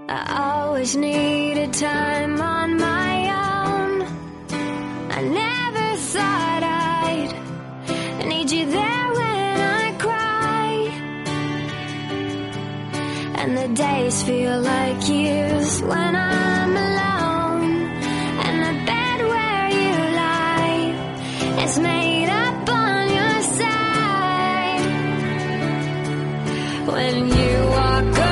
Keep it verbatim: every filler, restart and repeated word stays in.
I always needed time on my own. I never thought I'd need you there when I cry, and the days feel like years when I'm alone, and the bed where you lie is made up on your side. When you walk away,